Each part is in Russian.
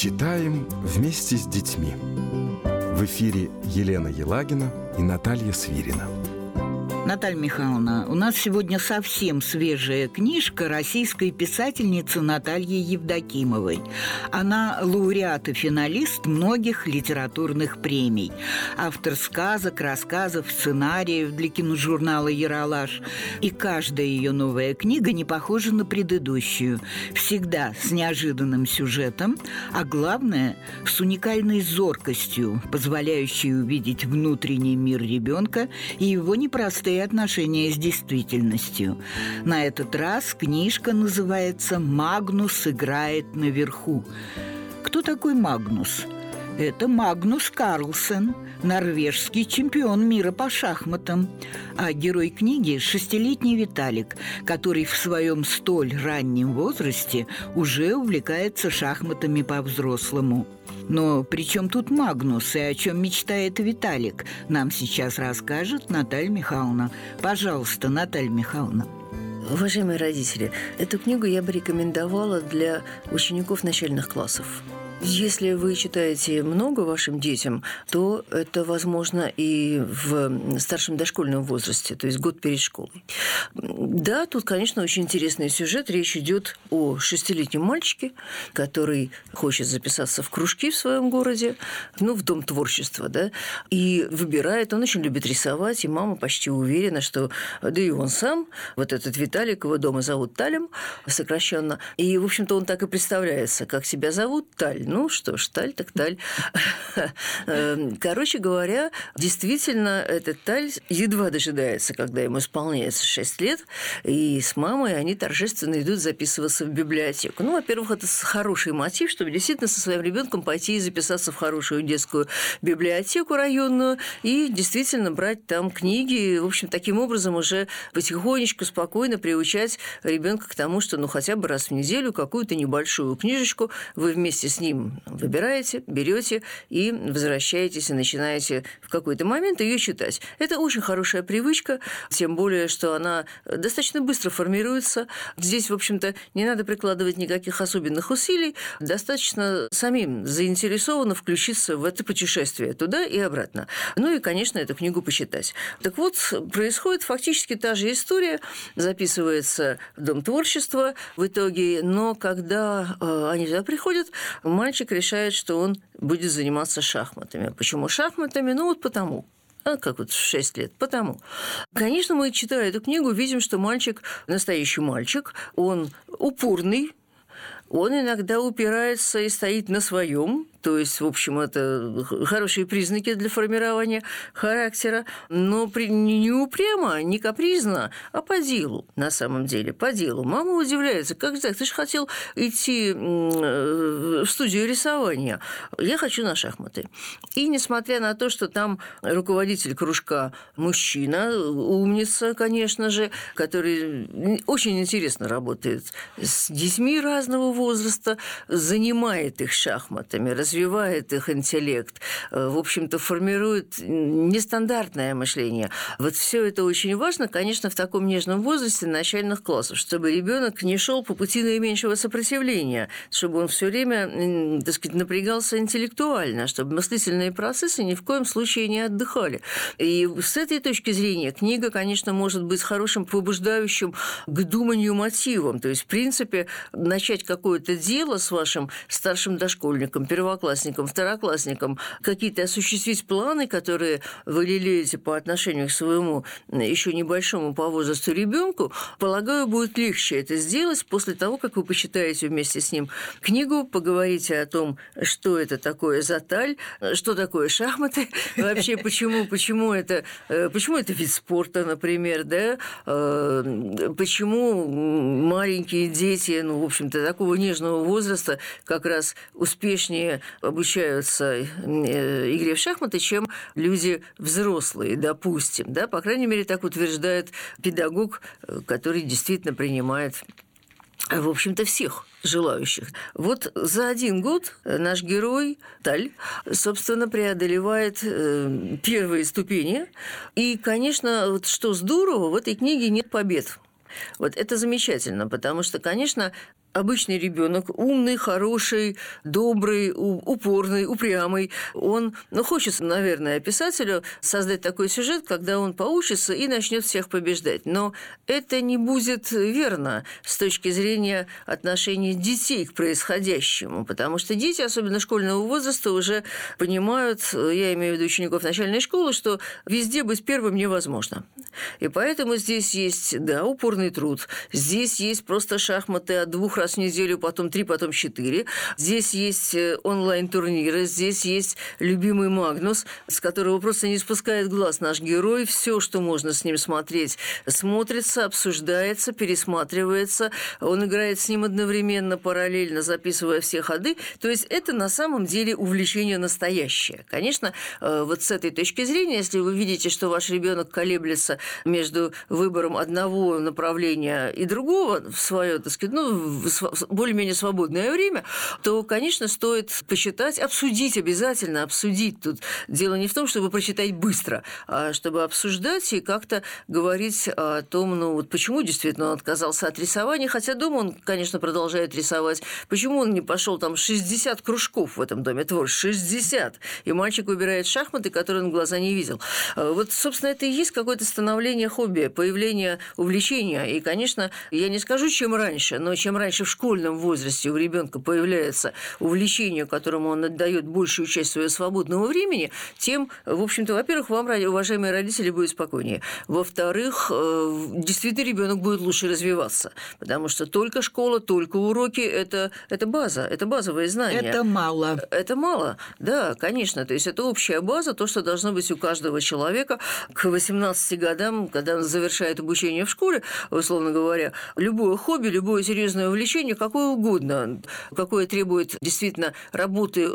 Читаем вместе с детьми. В эфире Елена Елагина и Наталья Свирина. Наталья Михайловна, у нас сегодня совсем свежая книжка российской писательницы Натальи Евдокимовой. Она лауреат и финалист многих литературных премий. Автор сказок, рассказов, сценариев для киножурнала «Ералаш». И каждая ее новая книга не похожа на предыдущую. Всегда с неожиданным сюжетом, а главное, с уникальной зоркостью, позволяющей увидеть внутренний мир ребенка и его непростые отношения с действительностью. На этот раз книжка называется «Магнус играет наверху». Кто такой Магнус? Это Магнус Карлсен, норвежский чемпион мира по шахматам. А герой книги – 6-летний Виталик, который в своем столь раннем возрасте уже увлекается шахматами по-взрослому. Но при чем тут Магнус и о чем мечтает Виталик, нам сейчас расскажет Наталья Михайловна. Пожалуйста, Наталья Михайловна. Уважаемые родители, эту книгу я бы рекомендовала для учеников начальных классов. Если вы читаете много вашим детям, то это возможно и в старшем дошкольном возрасте, то есть год перед школой. Да, тут, конечно, очень интересный сюжет. Речь идет о 6-летнем мальчике, который хочет записаться в кружки в своем городе, в Дом творчества, да, и выбирает, он очень любит рисовать, и мама почти уверена, что, да и он сам, вот этот Виталик, его дома зовут Талем, сокращенно, и, в общем-то, он так и представляется, как себя зовут, Таль. Ну что ж, Таль так Таль. Короче говоря, действительно, этот Таль едва дожидается, когда ему исполняется 6 лет, и с мамой они торжественно идут записываться в библиотеку. Во-первых, это хороший мотив, чтобы действительно со своим ребенком пойти и записаться в хорошую детскую библиотеку районную и действительно брать там книги, в общем, таким образом уже потихонечку, спокойно приучать ребенка к тому, что хотя бы раз в неделю какую-то небольшую книжечку вы вместе с ним выбираете, берете и возвращаетесь и начинаете в какой-то момент ее читать. Это очень хорошая привычка, тем более, что она достаточно быстро формируется. Здесь, в общем-то, не надо прикладывать никаких особенных усилий, достаточно самим заинтересованно включиться в это путешествие туда и обратно. И, конечно, эту книгу почитать. Так вот, происходит фактически та же история, записывается в Дом творчества в итоге, но когда они туда приходят, мальчик решает, что он будет заниматься шахматами. Почему шахматами? Потому. Как в 6 лет. Потому. Конечно, мы, читая эту книгу, видим, что мальчик, настоящий мальчик, он упорный, он иногда упирается и стоит на своем. То есть, в общем, это хорошие признаки для формирования характера, но не упрямо, не капризно, а по делу, на самом деле, по делу. Мама удивляется, как так, ты же хотел идти в студию рисования, я хочу на шахматы. И несмотря на то, что там руководитель кружка мужчина, умница, конечно же, который очень интересно работает с детьми разного возраста, занимает их шахматами, развивает их интеллект, в общем-то, формирует нестандартное мышление. Вот все это очень важно, конечно, в таком нежном возрасте начальных классов, чтобы ребенок не шел по пути наименьшего сопротивления, чтобы он все время, так сказать, напрягался интеллектуально, чтобы мыслительные процессы ни в коем случае не отдыхали. И с этой точки зрения книга, конечно, может быть хорошим побуждающим к думанию мотивом. То есть, в принципе, начать какое-то дело с вашим старшим дошкольником, первоклассником, второклассником, какие-то осуществить планы, которые вы лелеете по отношению к своему еще небольшому по возрасту ребенку, полагаю, будет легче это сделать после того, как вы почитаете вместе с ним книгу, поговорите о том, что это такое за Таль, что такое шахматы, вообще почему это вид спорта, например, да, почему маленькие дети, в общем-то, такого нежного возраста как раз успешнее обучаются игре в шахматы, чем люди взрослые, допустим. Да? По крайней мере, так утверждает педагог, который действительно принимает, в общем-то, всех желающих. Вот за 1 год наш герой Таль, собственно, преодолевает первые ступени. И, конечно, вот что здорово, в этой книге нет побед. Вот это замечательно, потому что, конечно, обычный ребенок, умный, хороший, добрый, упорный, упрямый. Он, хочется, наверное, писателю создать такой сюжет, когда он поучится и начнет всех побеждать. Но это не будет верно с точки зрения отношения детей к происходящему, потому что дети, особенно школьного возраста, уже понимают, я имею в виду учеников начальной школы, что везде быть первым невозможно. И поэтому здесь есть, упорный труд, здесь есть просто шахматы от 2 раз в неделю, потом 3, потом 4, здесь есть онлайн-турниры, здесь есть любимый Магнус, с которого просто не спускает глаз наш герой, все, что можно с ним смотреть, смотрится, обсуждается, пересматривается, он играет с ним одновременно, параллельно, записывая все ходы, то есть это на самом деле увлечение настоящее. Конечно, вот с этой точки зрения, если вы видите, что ваш ребенок колеблется между выбором одного направления и другого в свое, так сказать, более-менее свободное время, то, конечно, стоит почитать, обсудить, обязательно обсудить. Тут дело не в том, чтобы прочитать быстро, а чтобы обсуждать и как-то говорить о том, почему действительно он отказался от рисования, хотя дома он, конечно, продолжает рисовать. Почему он не пошел, там 60 кружков в этом доме творчества, 60, и мальчик выбирает шахматы, которые он в глаза не видел. Вот, собственно, это и есть какое-то становление хобби, появление увлечения. И, конечно, я не скажу, чем раньше, но чем раньше в школьном возрасте у ребенка появляется увлечение, которому он отдает большую часть своего свободного времени, тем, в общем-то, во-первых, вам, уважаемые родители, будет спокойнее. Во-вторых, действительно, ребенок будет лучше развиваться, потому что только школа, только уроки – это база, это базовые знания. Это мало. Это мало, да, конечно. То есть это общая база, то, что должно быть у каждого человека к 18 годам, когда он завершает обучение в школе, условно говоря, любое хобби, любое серьезное увлечение, какое угодно, какое требует действительно работы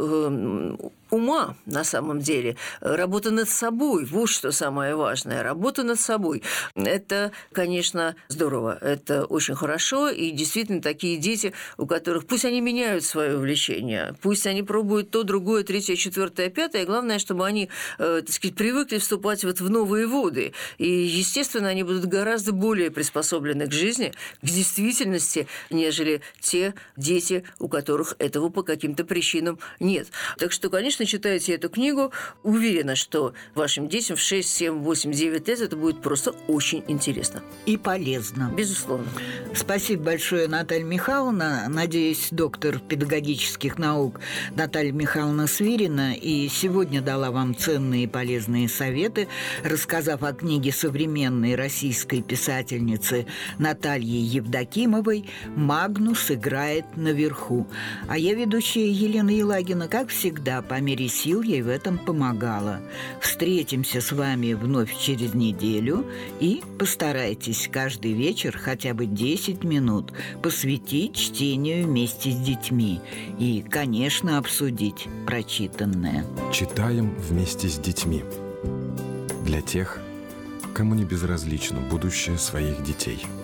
ума на самом деле, работа над собой, вот что самое важное, работа над собой. Это, конечно, здорово, это очень хорошо, и действительно такие дети, у которых, пусть они меняют свое увлечение, пусть они пробуют то, другое, третье, четвертое, пятое, главное, чтобы они, так сказать, привыкли вступать в новые воды, и, естественно, они будут гораздо более приспособлены к жизни, к действительности, нежели те дети, у которых этого по каким-то причинам нет. Так что, конечно, читайте эту книгу. Уверена, что вашим детям в 6, 7, 8, 9 лет это будет просто очень интересно. И полезно. Безусловно. Спасибо большое, Наталья Михайловна. Надеюсь, доктор педагогических наук Наталья Михайловна Свирина и сегодня дала вам ценные и полезные советы, рассказав о книге современной российской писательницы Натальи Евдокимовой «Магнус играет наверху». А я, ведущая Елена Елагина, как всегда, по мере сил ей в этом помогала. Встретимся с вами вновь через неделю и постарайтесь каждый вечер хотя бы 10 минут посвятить чтению вместе с детьми и, конечно, обсудить прочитанное. Читаем вместе с детьми. Для тех, кому не безразлично будущее своих детей.